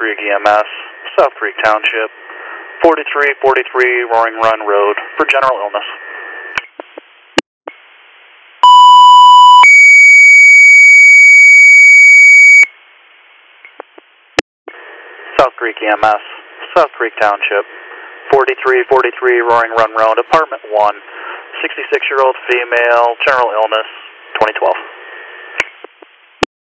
Creek EMS, South Creek Township, 4343 Roaring Run Road for general illness. South Creek EMS, South Creek Township, 4343 Roaring Run Road, Apartment 1, 66-year-old female, general illness, 2012.